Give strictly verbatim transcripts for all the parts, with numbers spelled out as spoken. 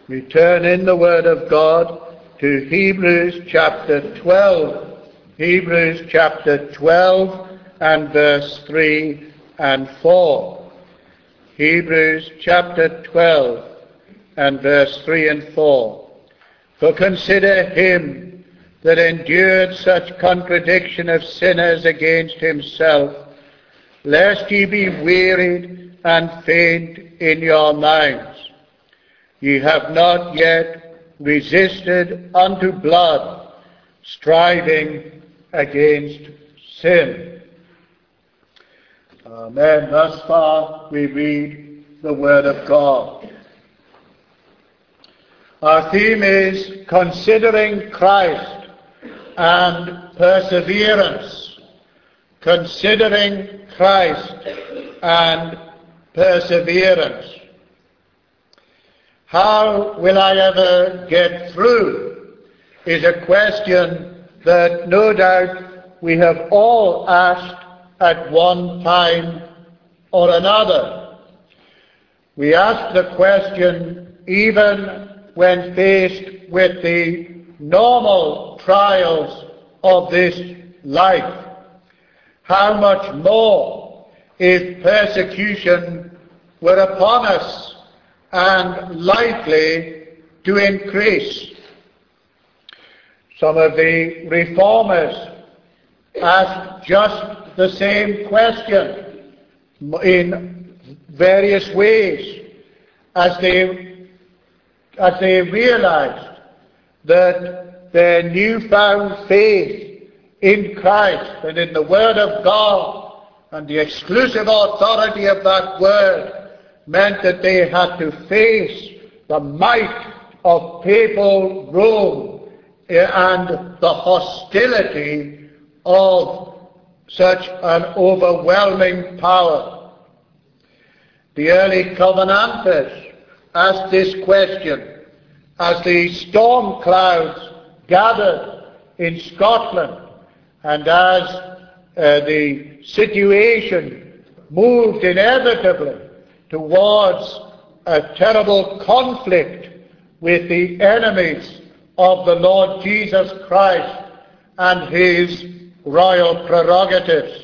We turn in the Word of God to Hebrews chapter twelve. Hebrews chapter twelve and verse three and four. Hebrews chapter twelve and verse three and four. For consider him that endured such contradiction of sinners against himself, lest ye be wearied and faint in your minds. Ye have not yet resisted unto blood, striving against sin. Amen. Thus far we read the Word of God. Our theme is considering Christ and perseverance. Considering Christ and perseverance. How will I ever get through is a question that no doubt we have all asked at one time or another. We ask the question even when faced with the normal trials of this life. How much more if persecution were upon us and likely to increase? Some of the reformers asked just the same question in various ways as they as they realized that their newfound faith in Christ and in the Word of God and the exclusive authority of that Word meant that they had to face the might of papal Rome and the hostility of such an overwhelming power. The early Covenanters asked this question as the storm clouds gathered in Scotland and as uh, the situation moved inevitably towards a terrible conflict with the enemies of the Lord Jesus Christ and his royal prerogatives.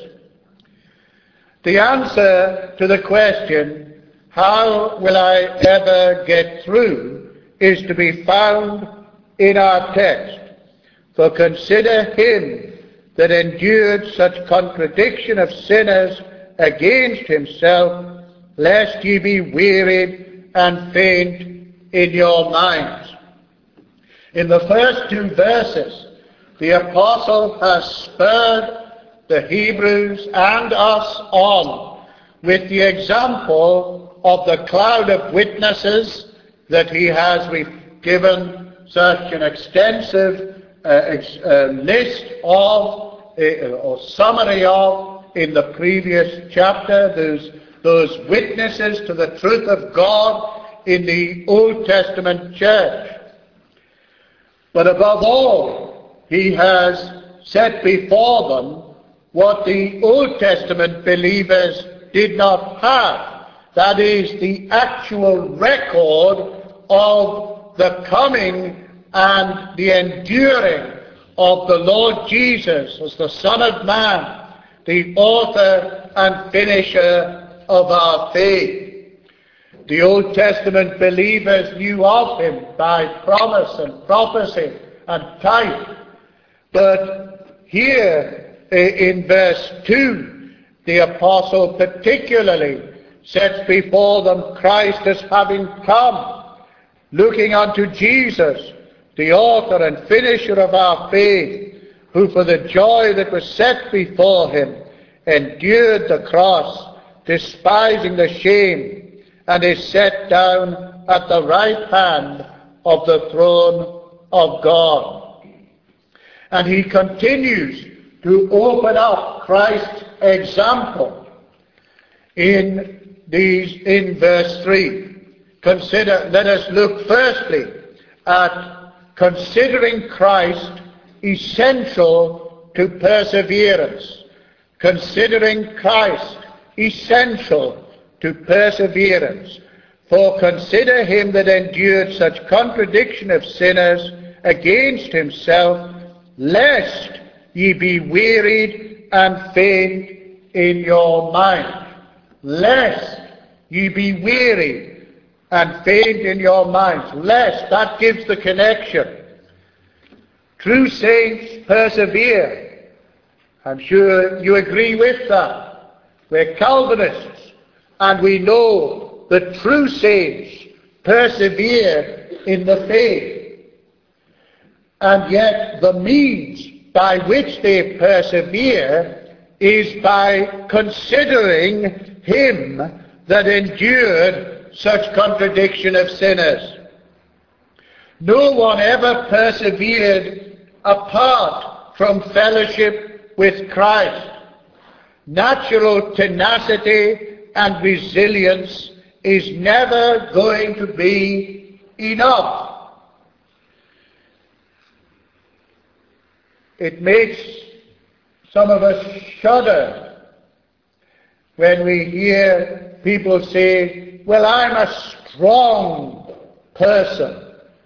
The answer to the question, how will I ever get through, is to be found in our text. For consider him that endured such contradiction of sinners against himself, lest ye be wearied and faint in your minds. In the first two verses, the apostle has spurred the Hebrews and us on with the example of the cloud of witnesses that he has given such an extensive uh, ex- uh, list of, uh, or summary of, in the previous chapter, those, those witnesses to the truth of God in the Old Testament church. But above all, he has set before them what the Old Testament believers did not have. That is, the actual record of the coming and the enduring of the Lord Jesus as the Son of Man, the author and finisher of our faith. The Old Testament believers knew of him by promise and prophecy and type. But here in verse two, the apostle particularly sets before them Christ as having come, looking unto Jesus, the author and finisher of our faith, who for the joy that was set before him endured the cross, despising the shame, and is set down at the right hand of the throne of God. And he continues to open up Christ's example in these in verse three. Consider, let us look firstly at considering Christ essential to perseverance. Considering Christ essential to perseverance. For consider him that endured such contradiction of sinners against himself, lest ye be wearied and faint in your mind. Lest ye be wearied and faint in your minds. Lest, that gives the connection. True saints persevere. I'm sure you agree with that. We're Calvinists, and we know that true saints persevere in the faith. And yet the means by which they persevere is by considering him that endured such contradiction of sinners. No one ever persevered apart from fellowship with Christ. Natural tenacity and resilience is never going to be enough. It makes some of us shudder when we hear people say, well, I'm a strong person.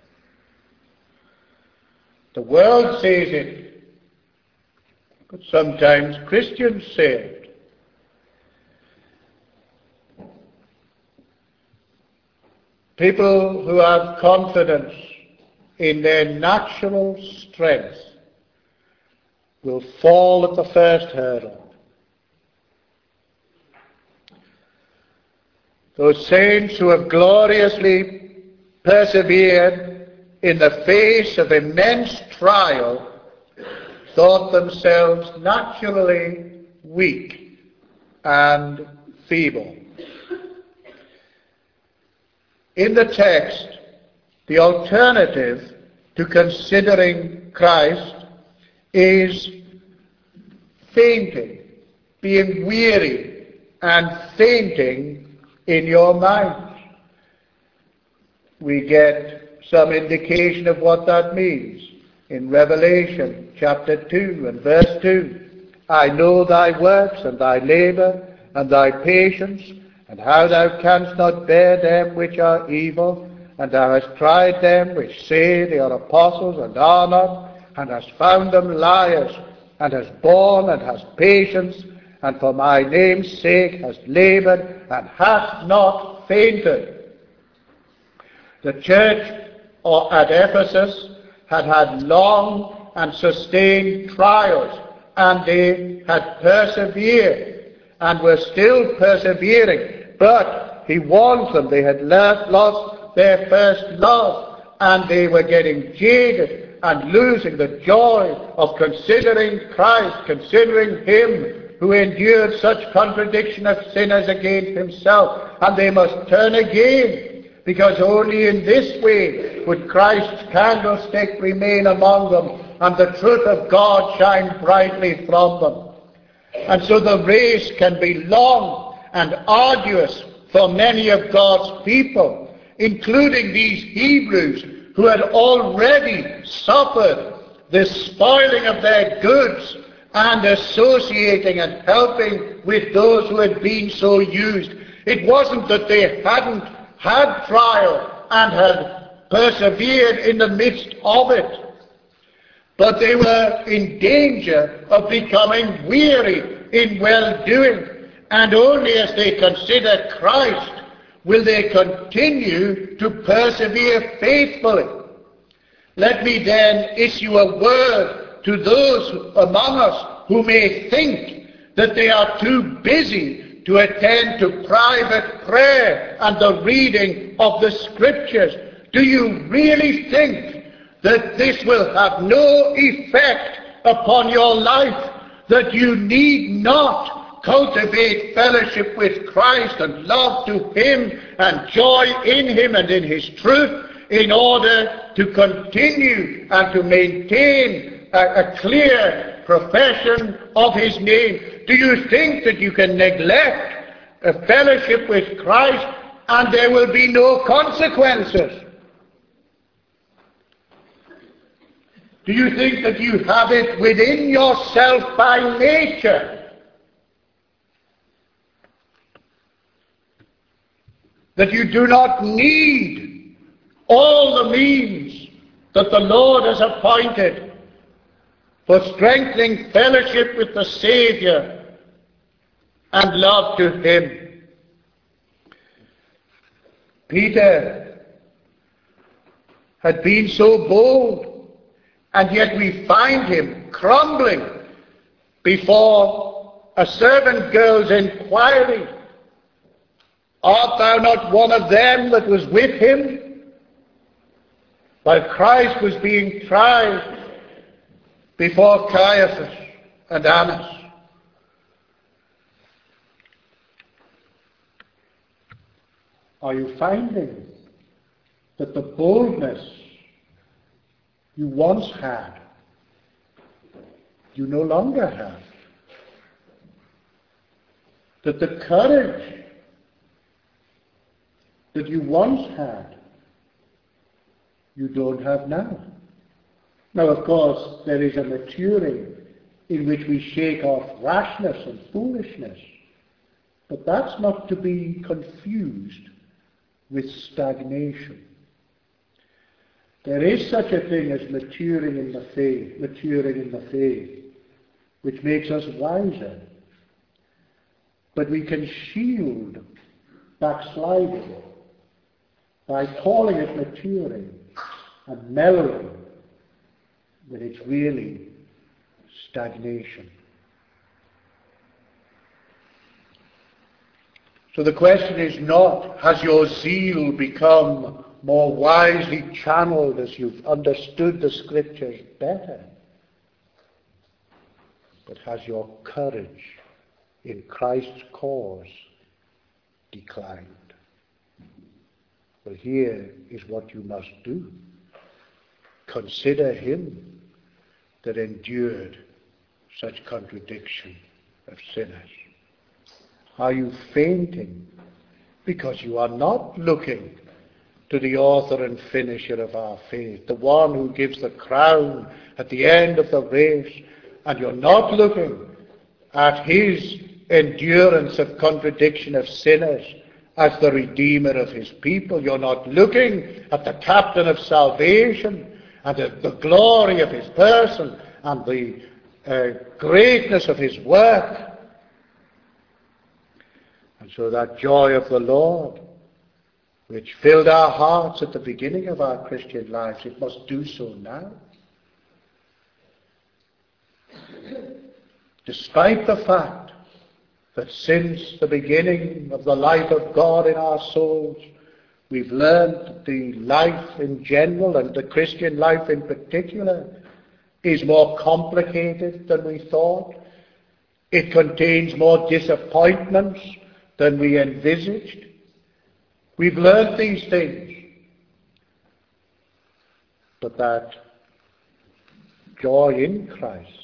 The world says it, but sometimes Christians say it. People who have confidence in their natural strength will fall at the first hurdle. Those saints who have gloriously persevered in the face of immense trial thought themselves naturally weak and feeble. In the text, the alternative to considering Christ is fainting, being weary and fainting in your minds. We get some indication of what that means in Revelation chapter two and verse two. I know thy works and thy labour and thy patience, and how thou canst not bear them which are evil, and thou hast tried them which say they are apostles and are not, and hast found them liars, and hast borne and hast patience, and for my name's sake hast laboured and hast not fainted. The church at Ephesus had had long and sustained trials, and they had persevered and were still persevering. But he warns them they had lost their first love, and they were getting jaded and losing the joy of considering Christ, considering him who endured such contradiction of sinners against himself. And they must turn again, because only in this way would Christ's candlestick remain among them and the truth of God shine brightly from them. And so the race can be long and arduous for many of God's people, including these Hebrews who had already suffered the spoiling of their goods and associating and helping with those who had been so used. It wasn't that they hadn't had trial and had persevered in the midst of it, but they were in danger of becoming weary in well-doing. And only as they consider Christ will they continue to persevere faithfully. Let me then issue a word to those among us who may think that they are too busy to attend to private prayer and the reading of the Scriptures. Do you really think that this will have no effect upon your life, that you need not cultivate fellowship with Christ and love to him and joy in him and in his truth in order to continue and to maintain a, a clear profession of his name? Do you think that you can neglect a fellowship with Christ and there will be no consequences? Do you think that you have it within yourself by nature that you do not need all the means that the Lord has appointed for strengthening fellowship with the Saviour and love to Him. Peter had been so bold, and yet we find him crumbling before a servant girl's inquiry. Art thou not one of them that was with him while Christ was being tried before Caiaphas and Annas? Are you finding that the boldness you once had, you no longer have? That the courage that you once had, you don't have now? Now, of course, there is a maturing in which we shake off rashness and foolishness, but that's not to be confused with stagnation. There is such a thing as maturing in the faith, maturing in the faith, which makes us wiser. But we can shield backsliding by calling it maturing and mellowing when it's really stagnation. So the question is not, has your zeal become more wisely channeled as you've understood the Scriptures better? But has your courage in Christ's cause declined? Well, here is what you must do. Consider him that endured such contradiction of sinners. Are you fainting because you are not looking to the author and finisher of our faith, the one who gives the crown at the end of the race, and you're not looking at his endurance of contradiction of sinners as the Redeemer of his people? You're not looking at the captain of salvation and the, the glory of his person and the uh, greatness of his work. And so that joy of the Lord, which filled our hearts at the beginning of our Christian lives, it must do so now. Despite the fact that since the beginning of the life of God in our souls, we've learned that the life in general and the Christian life in particular is more complicated than we thought. It contains more disappointments than we envisaged. We've learned these things. But that joy in Christ,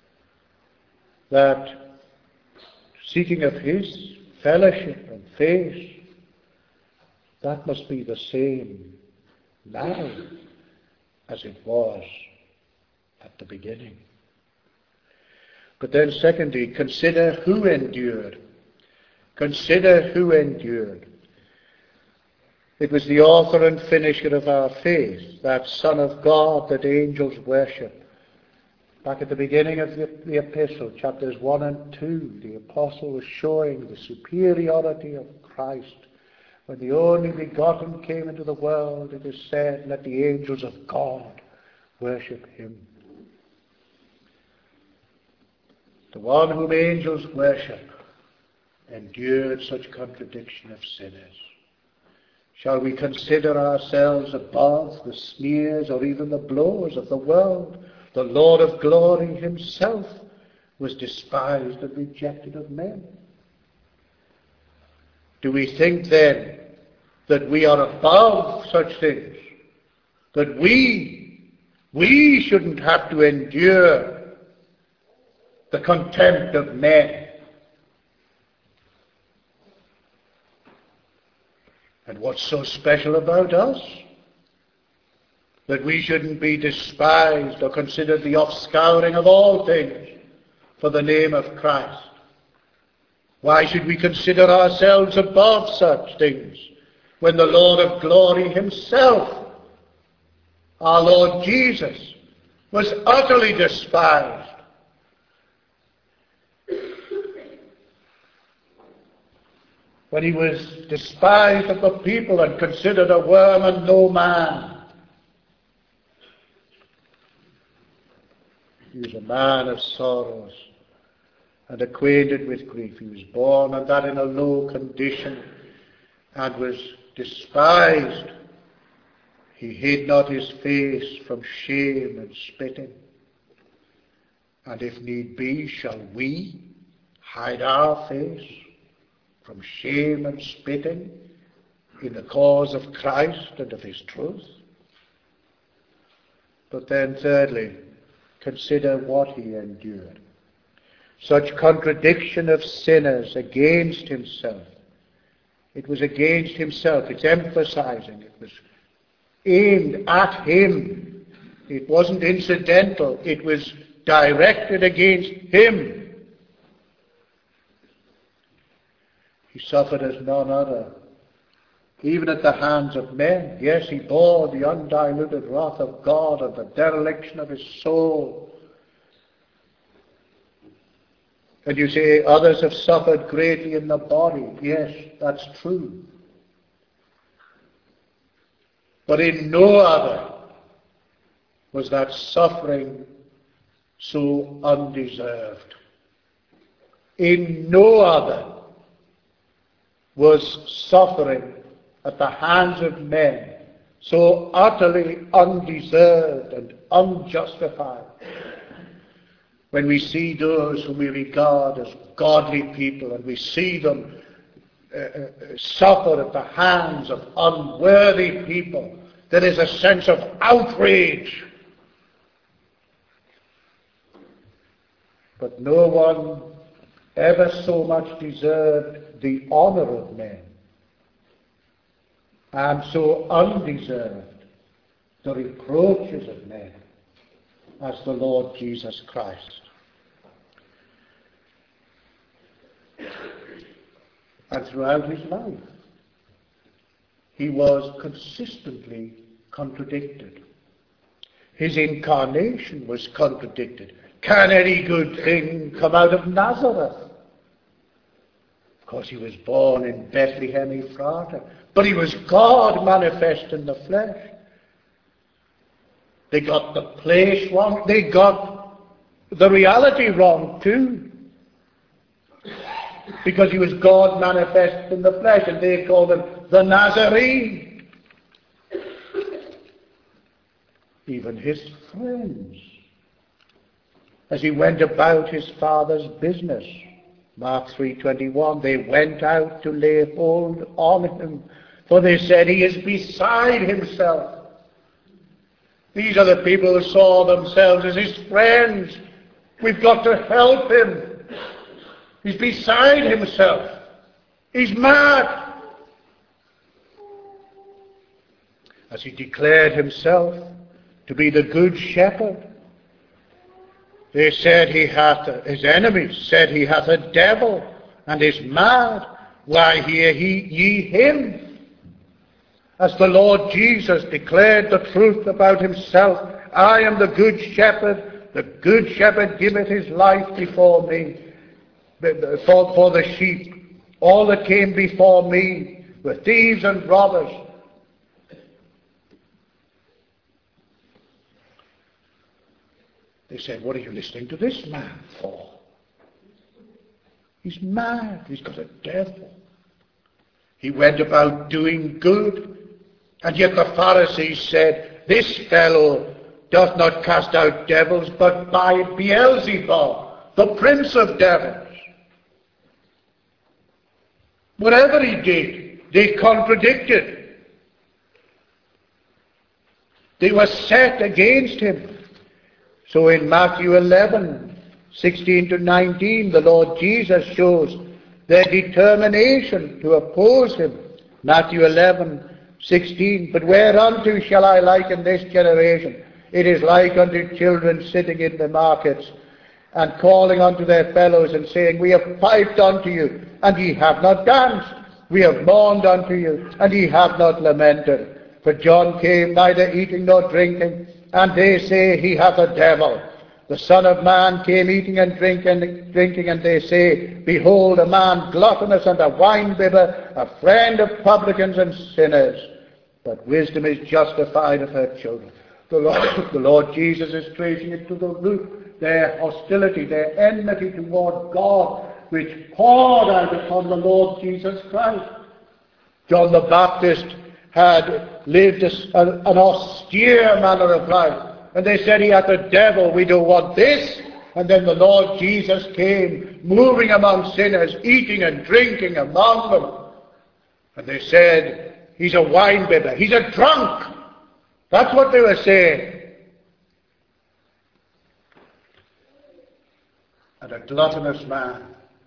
that seeking of his fellowship and face, that must be the same now as it was at the beginning. But then secondly, consider who endured. Consider who endured. It was the author and finisher of our faith, that Son of God that angels worship. Back at the beginning of the, the epistle, chapters one and two, the apostle was showing the superiority of Christ. When the only begotten came into the world, it is said, let the angels of God worship him. The one whom angels worship endured such contradiction of sinners. Shall we consider ourselves above the sneers or even the blows of the world? The Lord of glory himself was despised and rejected of men. Do we think then that we are above such things? That we, we shouldn't have to endure the contempt of men? And what's so special about us? That we shouldn't be despised or considered the offscouring of all things for the name of Christ. Why should we consider ourselves above such things? when the Lord of glory himself, our Lord Jesus, was utterly despised. When he was despised of the people and considered a worm and no man. He was a man of sorrows and acquainted with grief. He was born and that in a low condition and was despised. He hid not his face from shame and spitting. And if need be, shall we hide our face from shame and spitting in the cause of Christ and of his truth? But then thirdly, consider what he endured. Such contradiction of sinners against himself. It was against himself. It's emphasizing. It was aimed at him. It wasn't incidental. It was directed against him. He suffered as none other, even at the hands of men. Yes, he bore the undiluted wrath of God and the dereliction of his soul. And you say, others have suffered greatly in the body. Yes, that's true. But in no other was that suffering so undeserved. In no other was suffering at the hands of men so utterly undeserved and unjustified. When we see those whom we regard as godly people and we see them uh, uh, suffer at the hands of unworthy people, there is a sense of outrage. But no one ever so much deserved the honor of men, and so undeserved the reproaches of men as the Lord Jesus Christ. And throughout his life, he was consistently contradicted. His incarnation was contradicted. Can any good thing come out of Nazareth? Of course, he was born in Bethlehem Ephratah, but he was God manifest in the flesh. They got the place wrong. They got the reality wrong too. Because he was God manifest in the flesh, and they called him the Nazarene. Even his friends, as he went about his father's business, Mark three twenty-one, they went out to lay hold on him, for they said, he is beside himself. These are the people who saw themselves as his friends. We've got to help him. He's beside himself. He's mad. As he declared himself to be the good shepherd, they said he hath, a, his enemies said he hath a devil and is mad. Why hear he, ye him? As the Lord Jesus declared the truth about himself, I am the good shepherd. The good shepherd giveth his life before me, for, for the sheep. All that came before me were thieves and robbers. They said, what are you listening to this man for? He's mad. He's got a devil. He went about doing good. And yet the Pharisees said, this fellow doth not cast out devils, but by Beelzebub, the prince of devils. Whatever he did, they contradicted. They were set against him. So in Matthew eleven, sixteen to nineteen, the Lord Jesus shows their determination to oppose him. Matthew eleven, sixteen, but whereunto shall I liken this generation? It is like unto children sitting in the markets, and calling unto their fellows, and saying, we have piped unto you, and ye have not danced. We have mourned unto you, and ye have not lamented. For John came neither eating nor drinking, and they say he hath a devil. The Son of Man came eating and drinking, drinking, and they say, Behold, a man gluttonous and a winebibber, a friend of publicans and sinners. But wisdom is justified of her children. The Lord, the Lord Jesus is tracing it to the root, their hostility, their enmity toward God, which poured out upon the Lord Jesus Christ. John the Baptist had lived a, an austere manner of life. And they said he had the devil, we don't want this. And then the Lord Jesus came, moving among sinners, eating and drinking among them. And they said, he's a winebibber, he's a drunk. That's what they were saying. And a gluttonous man.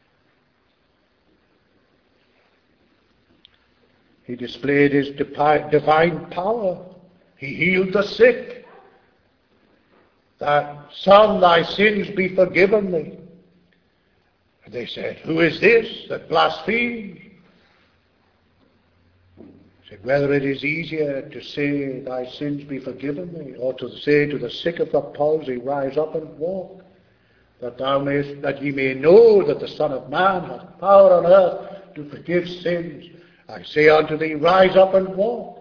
He displayed his divine power. He healed the sick. That, Son, thy sins be forgiven thee. And they said, Who is this that blasphemes? He said, Whether it is easier to say, Thy sins be forgiven thee, or to say to the sick of the palsy, Rise up and walk, that thou mayest, that ye may know that the Son of Man hath power on earth to forgive sins. I say unto thee, Rise up and walk.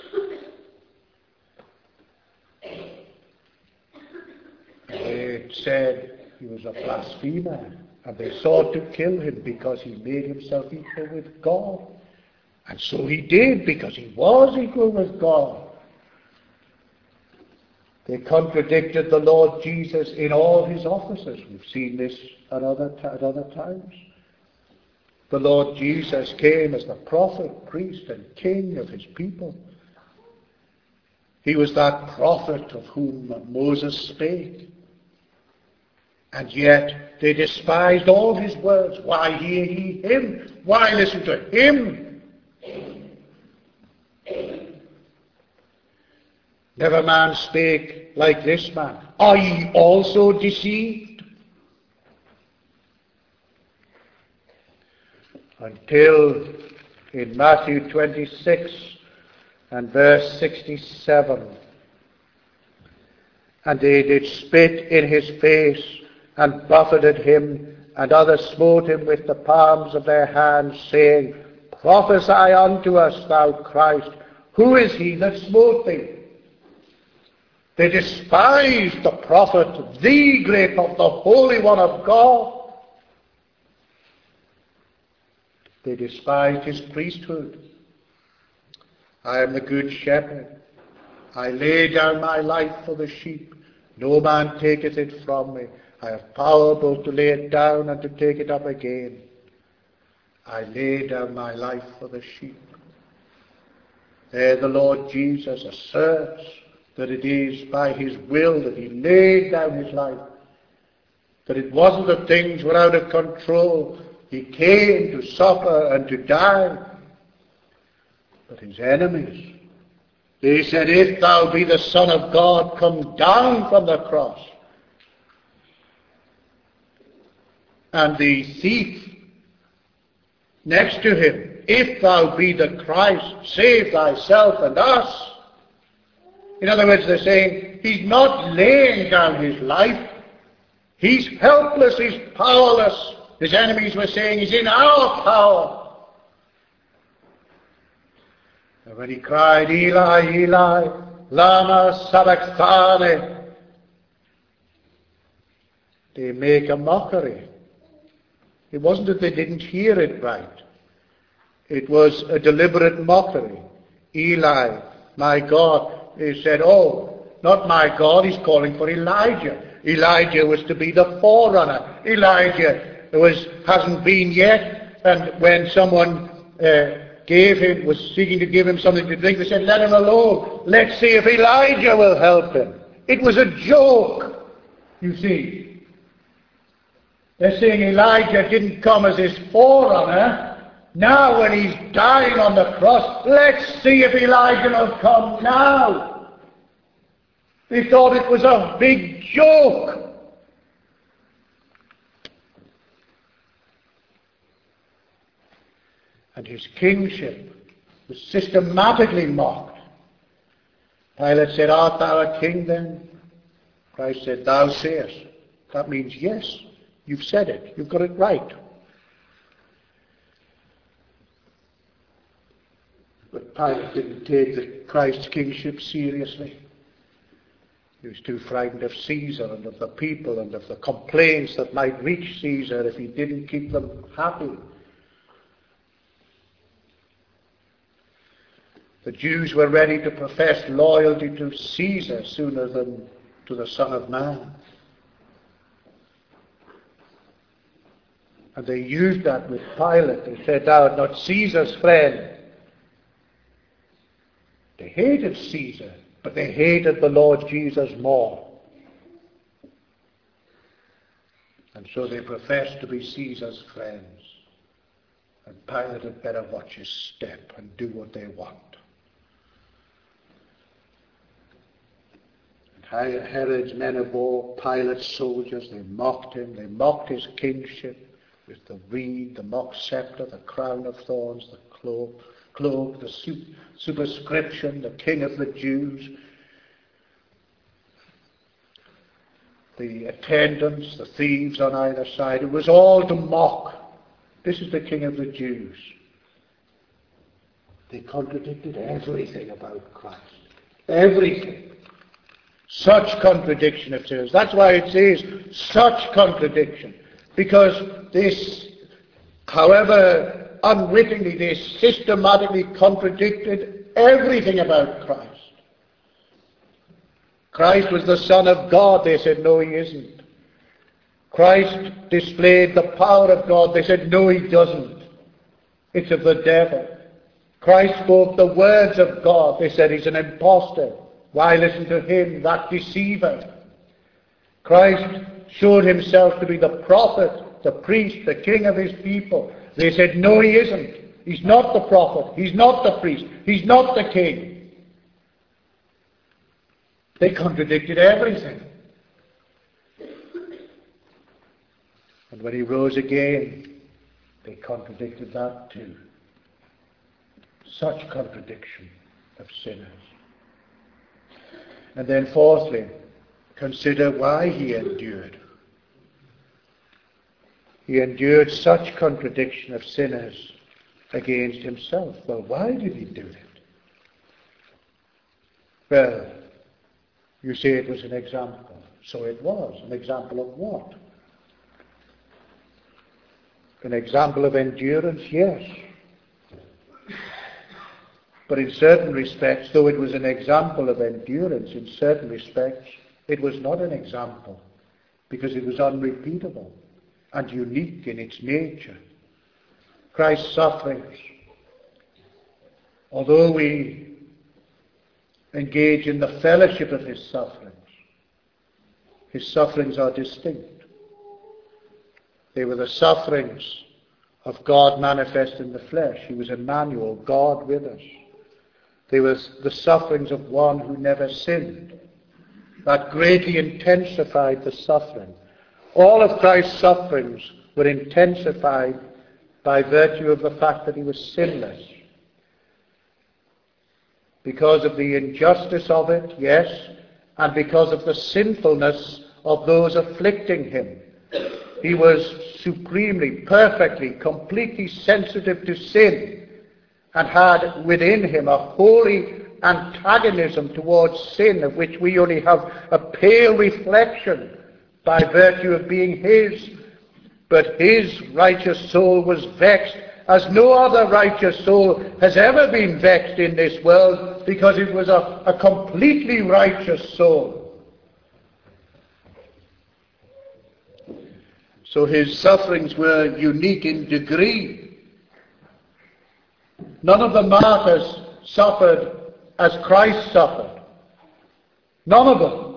They said he was a blasphemer, and they sought to kill him because he made himself equal with God. And so he did, because he was equal with God. They contradicted the Lord Jesus in all his offices. We've seen this at other, at other times. The Lord Jesus came as the prophet, priest, and king of his people. He was that prophet of whom Moses spake. And yet they despised all his words. Why hear ye him? Why listen to him? Never man spake like this man. Are ye also deceived? Until in Matthew twenty-six and verse sixty-seven, and they did spit in his face, and buffeted him, and others smote him with the palms of their hands, saying, Prophesy unto us, thou Christ, who is he that smote thee? They despised the prophet, the great prophet, the Holy One of God. They despised his priesthood. I am the good shepherd. I lay down my life for the sheep. No man taketh it from me. I have power both to lay it down and to take it up again. I lay down my life for the sheep. There the Lord Jesus asserts that it is by his will that he laid down his life. That it wasn't that things were out of control. He came to suffer and to die. But his enemies, they said, If thou be the Son of God, come down from the cross. And the thief next to him, If thou be the Christ, save thyself and us. In other words, they're saying, he's not laying down his life. He's helpless, he's powerless. His enemies were saying, he's in our power. And when he cried, Eli, Eli, lama sabachthani, they make a mockery. It wasn't that they didn't hear it right. It was a deliberate mockery. Eli, my God. They said, oh, not my God, he's calling for Elijah. Elijah was to be the forerunner. Elijah was, hasn't been yet. And when someone uh, gave him, was seeking to give him something to drink, they said, let him alone. Let's see if Elijah will help him. It was a joke, you see. They're saying Elijah didn't come as his forerunner. Now when he's dying on the cross, let's see if Elijah will come now. They thought it was a big joke. and his kingship was systematically mocked. Pilate said, "Art thou a king then?" Christ said, "Thou sayest." That means, yes, you've said it. You've got it right. But Pilate didn't take the Christ's kingship seriously. He was too frightened of Caesar and of the people and of the complaints that might reach Caesar if he didn't keep them happy. The Jews were ready to profess loyalty to Caesar sooner than to the Son of Man. And they used that with Pilate. They said, "Thou art not Caesar's friend." They hated Caesar, but they hated the Lord Jesus more. And so they professed to be Caesar's friends. And Pilate had better watch his step and do what they want. And Herod's men of war, Pilate's soldiers, they mocked him. They mocked his kingship with the reed, the mock scepter, the crown of thorns, the cloak, cloak the superscription, the King of the Jews. The attendants, the thieves on either side. It was all to mock. This is the King of the Jews. They contradicted everything about Christ. Everything. Such contradiction it says. That's why it says such contradiction. Because this, however unwittingly, they systematically contradicted everything about Christ. Christ was the Son of God. They said, no, he isn't. Christ displayed the power of God. They said, no, he doesn't. It's of the devil. Christ spoke the words of God. They said, he's an impostor. Why listen to him, that deceiver? Christ showed himself to be the prophet, the priest, the king of his people. They said, no, he isn't. He's not the prophet. He's not the priest. He's not the king. They contradicted everything. And when he rose again, they contradicted that too. Such contradiction of sinners. And then fourthly, consider why he endured. He endured such contradiction of sinners against himself. Well, why did he do it? Well, you say it was an example. So it was. An example of what? An example of endurance, yes. But in certain respects, though it was an example of endurance, in certain respects, it was not an example, because it was unrepeatable and unique in its nature. Christ's sufferings, although we engage in the fellowship of his sufferings, his sufferings are distinct. They were the sufferings of God manifest in the flesh. He was Emmanuel, God with us. They were the sufferings of one who never sinned. That greatly intensified the suffering. All of Christ's sufferings were intensified by virtue of the fact that he was sinless. Because of the injustice of it, yes, and because of the sinfulness of those afflicting him. He was supremely, perfectly, completely sensitive to sin, and had within him a holy antagonism towards sin, of which we only have a pale reflection by virtue of being his. But his righteous soul was vexed as no other righteous soul has ever been vexed in this world, because it was a, a completely righteous soul. So his sufferings were unique in degree. None of the martyrs suffered as Christ suffered. None of them.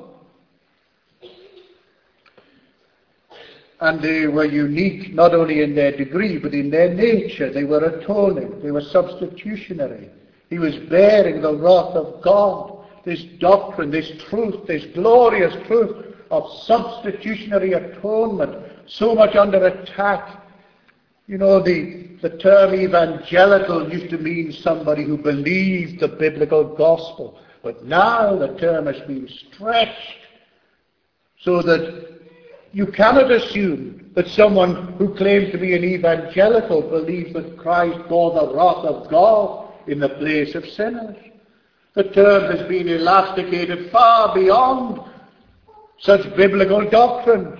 And they were unique not only in their degree, but in their nature. They were atoning. They were substitutionary. He was bearing the wrath of God. This doctrine, this truth, this glorious truth of substitutionary atonement, so much under attack You know, the, the term evangelical used to mean somebody who believed the biblical gospel. But now the term has been stretched so that you cannot assume that someone who claims to be an evangelical believes that Christ bore the wrath of God in the place of sinners. The term has been elasticated far beyond such biblical doctrines.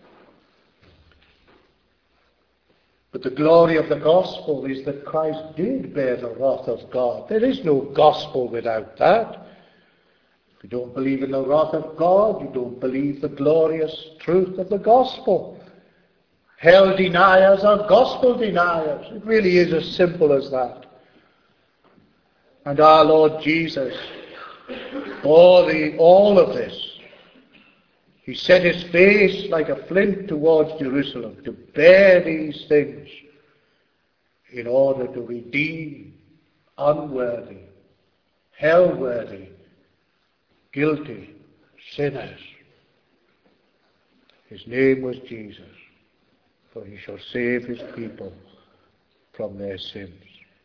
But the glory of the gospel is that Christ did bear the wrath of God. There is no gospel without that. If you don't believe in the wrath of God, you don't believe the glorious truth of the gospel. Hell deniers are gospel deniers. It really is as simple as that. And our Lord Jesus bore the, all of this. He set his face like a flint towards Jerusalem to bear these things in order to redeem unworthy, hell-worthy, guilty sinners. His name was Jesus, for he shall save his people from their sins.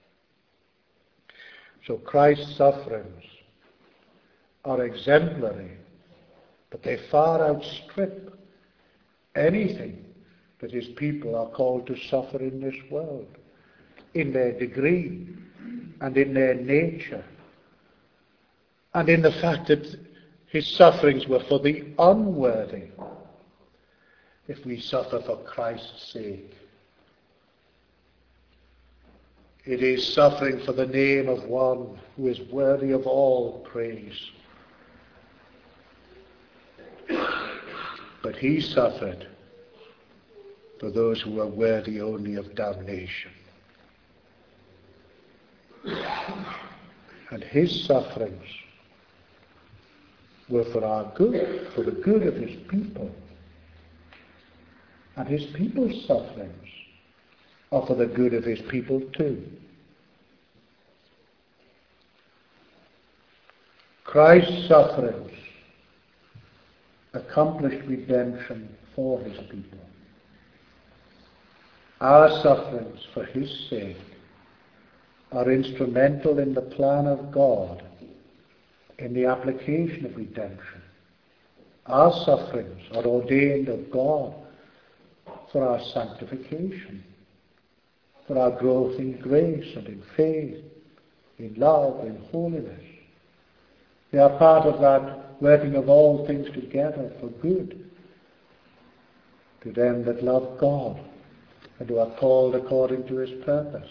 So Christ's sufferings are exemplary, but they far outstrip anything that his people are called to suffer in this world, in their degree and in their nature, and in the fact that his sufferings were for the unworthy. If we suffer for Christ's sake, it is suffering for the name of one who is worthy of all praise. But he suffered for those who were worthy only of damnation. And his sufferings were for our good, for the good of his people. And his people's sufferings are for the good of his people too. Christ's sufferings accomplished redemption for his people. Our sufferings for his sake are instrumental in the plan of God in the application of redemption. Our sufferings are ordained of God for our sanctification, for our growth in grace and in faith, in love, in holiness. They are part of that working of all things together for good to them that love God and who are called according to his purpose.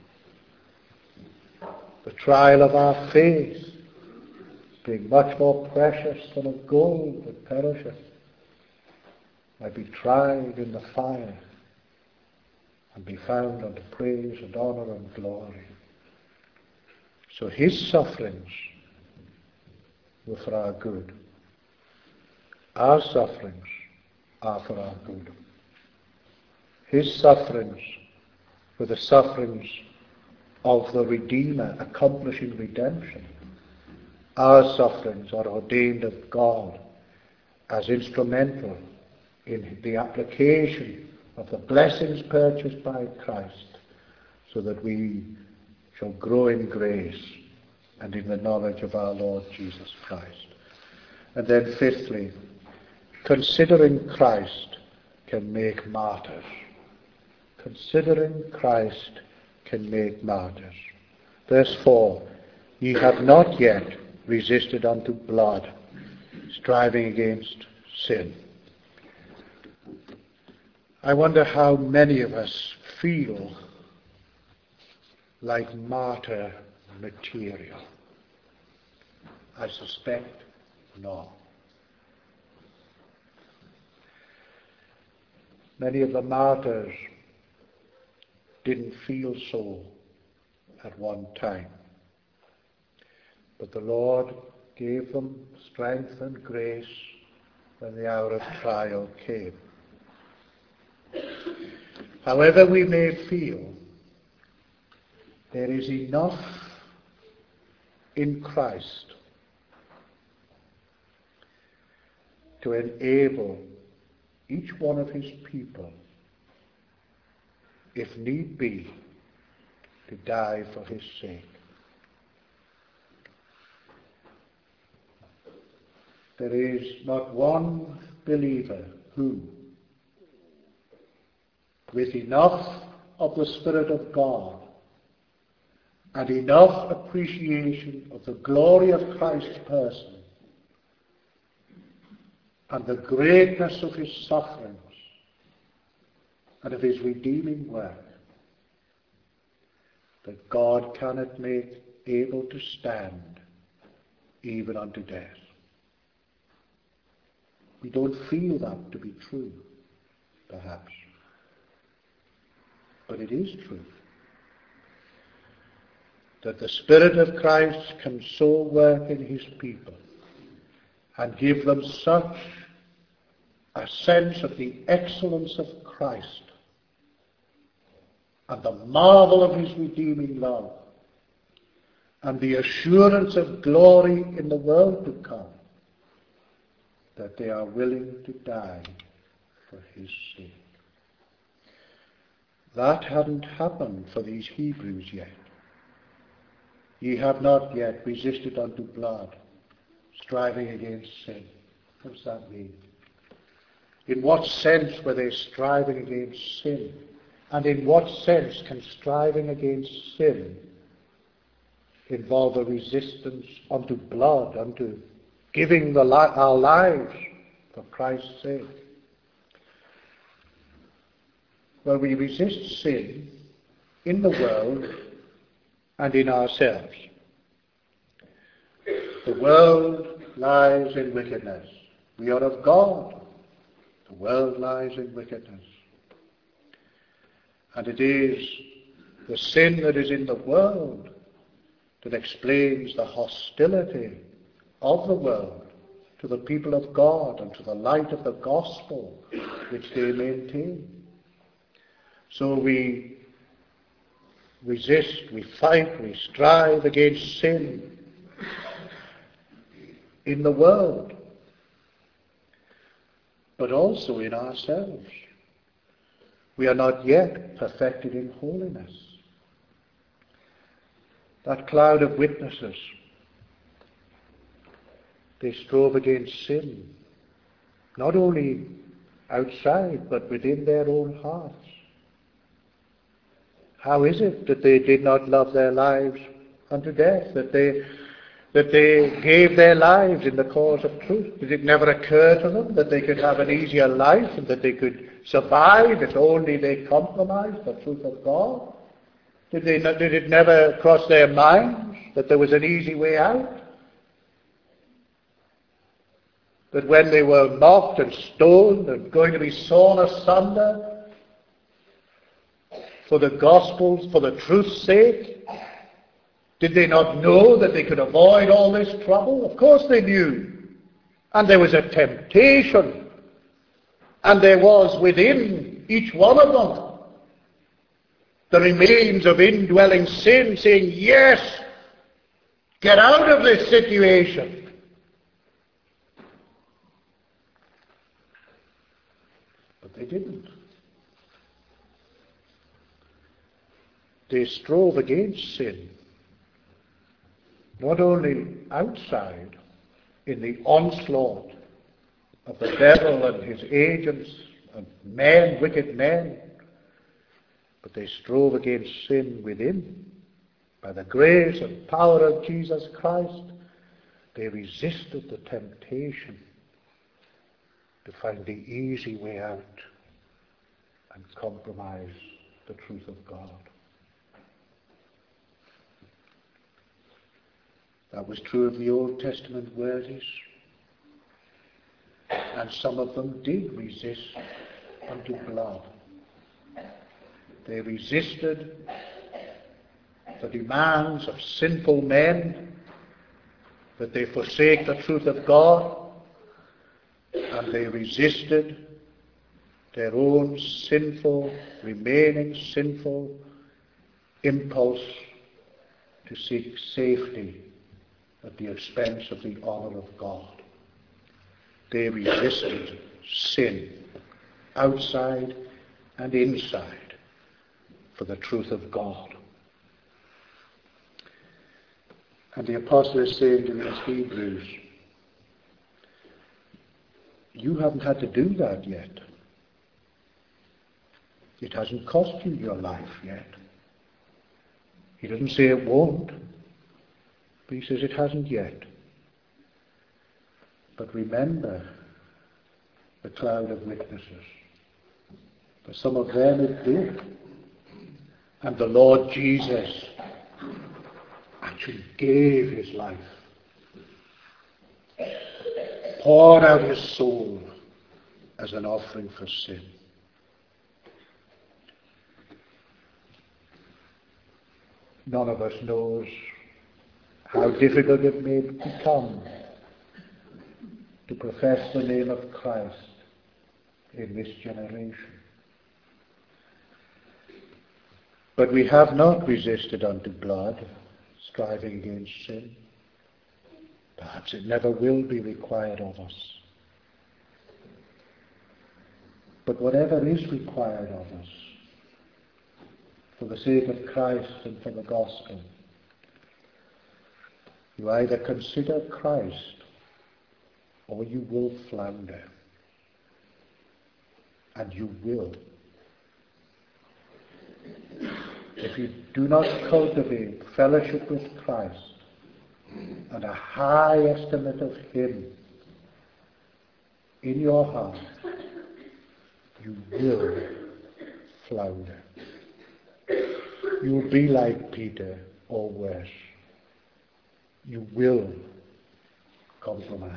The trial of our faith, being much more precious than of gold that perisheth, might be tried in the fire and be found unto praise and honour and glory. So his sufferings were for our good. Our sufferings are for our good. His sufferings were the sufferings of the Redeemer accomplishing redemption. Our sufferings are ordained of God as instrumental in the application of the blessings purchased by Christ, so that we shall grow in grace and in the knowledge of our Lord Jesus Christ. And then fifthly, considering Christ can make martyrs. Considering Christ can make martyrs. Verse four, ye have not yet resisted unto blood, striving against sin. I wonder how many of us feel like martyr material. I suspect not. Many of the martyrs didn't feel so at one time. But the Lord gave them strength and grace when the hour of trial came. However we may feel, there is enough in Christ to enable each one of his people if need be, to die for his sake. There is not one believer who, with enough of the Spirit of God and enough appreciation of the glory of Christ's person and the greatness of his sufferings and of his redeeming work, that God cannot make able to stand even unto death. We don't feel that to be true, perhaps. But it is true that the Spirit of Christ can so work in his people and give them such a sense of the excellence of Christ and the marvel of his redeeming love and the assurance of glory in the world to come, that they are willing to die for his sake. That hadn't happened for these Hebrews yet. Ye have not yet resisted unto blood, striving against sin. What does that mean? In what sense were they striving against sin? And in what sense can striving against sin involve a resistance unto blood, unto giving the li- our lives for Christ's sake? Well, we resist sin in the world and in ourselves. The world lies in wickedness. We are of God. The world lies in wickedness. And it is the sin that is in the world that explains the hostility of the world to the people of God and to the light of the gospel which they maintain. So we resist, we fight, we strive against sin in the world, but also in ourselves. We are not yet perfected in holiness. That cloud of witnesses, they strove against sin, not only outside, but within their own hearts. How is it that they did not love their lives unto death, that they that they gave their lives in the cause of truth? Did it never occur to them that they could have an easier life and that they could survive if only they compromised the truth of God? Did, they, did it never cross their minds that there was an easy way out? That when they were mocked and stoned and going to be sawn asunder for the gospel's, for the truth's sake, did they not know that they could avoid all this trouble? Of course they knew. And there was a temptation. And there was within each one of them the remains of indwelling sin saying, yes, get out of this situation. But they didn't. They strove against sin, not only outside in the onslaught of the devil and his agents and men, wicked men, but they strove against sin within. By the grace and power of Jesus Christ, they resisted the temptation to find the easy way out and compromise the truth of God. That was true of the Old Testament worthies. And some of them did resist unto blood. They resisted the demands of sinful men, that they forsake the truth of God, and they resisted their own sinful, remaining sinful impulse to seek safety at the expense of the honor of God. They resisted sin, outside and inside, for the truth of God. And the apostle is saying to these Hebrews, you haven't had to do that yet. It hasn't cost you your life yet. He doesn't say it won't, but he says it hasn't yet. But remember the cloud of witnesses. For some of them it did. And the Lord Jesus actually gave his life, poured out his soul as an offering for sin. None of us knows how difficult it may become to profess the name of Christ in this generation. But we have not resisted unto blood, striving against sin. Perhaps it never will be required of us. But whatever is required of us, for the sake of Christ and for the gospel, you either consider Christ or you will flounder. And you will. If you do not cultivate fellowship with Christ and a high estimate of him in your heart, you will flounder. You will be like Peter or worse. You will compromise.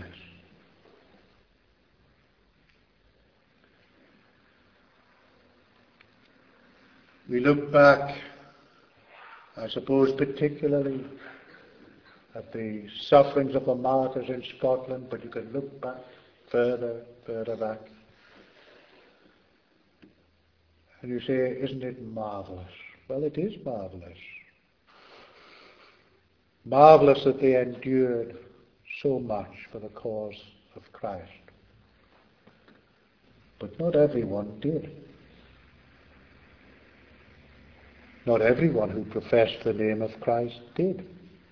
We look back, I suppose particularly at the sufferings of the martyrs in Scotland, but you can look back further, further back. And you say, isn't it marvellous? Well, it is marvellous. Marvellous that they endured so much for the cause of Christ. But not everyone did. Not everyone who professed the name of Christ did.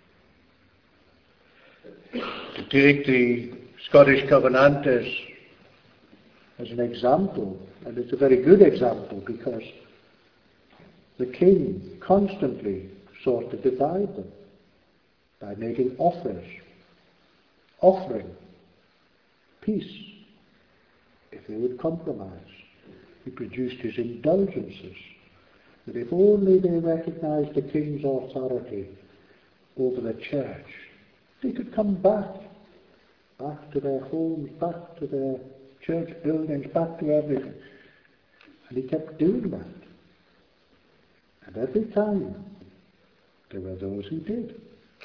To take the Scottish Covenanters as an example, and it's a very good example because the king constantly sought to divide them by making offers, offering peace if they would compromise. He produced his indulgences, that if only they recognized the king's authority over the church, they could come back, back to their homes, back to their church buildings, back to everything. And he kept doing that. And every time, there were those who did.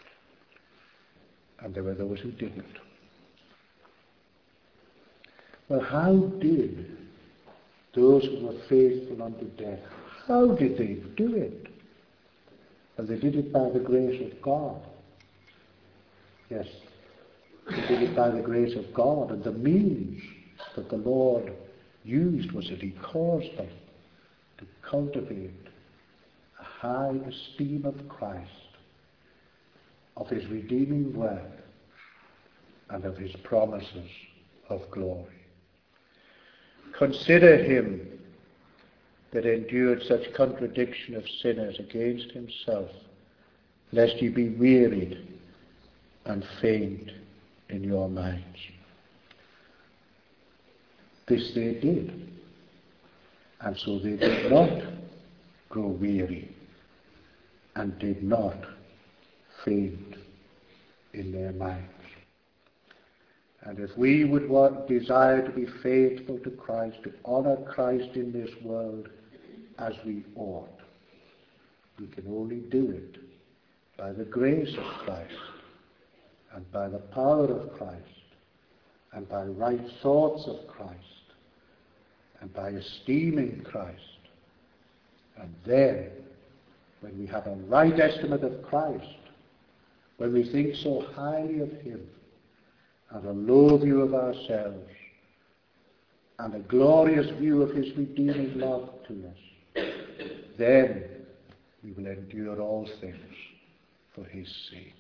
And there were those who didn't. Well, how did those who were faithful unto death, how did they do it? Well, they did it by the grace of God. Yes, they did it by the grace of God, and the means that the Lord used was that he caused them to cultivate a high esteem of Christ, of his redeeming work, and of his promises of glory. Consider him that endured such contradiction of sinners against himself, lest ye be wearied and faint in your minds. This they did, and so they did not grow weary and did not faint in their minds. And if we would want, desire to be faithful to Christ, to honor Christ in this world as we ought, we can only do it by the grace of Christ and by the power of Christ and by right thoughts of Christ and by esteeming Christ. And then, when we have a right estimate of Christ, when we think so highly of him, and a low view of ourselves, and a glorious view of his redeeming love to us, then We will endure all things for his sake.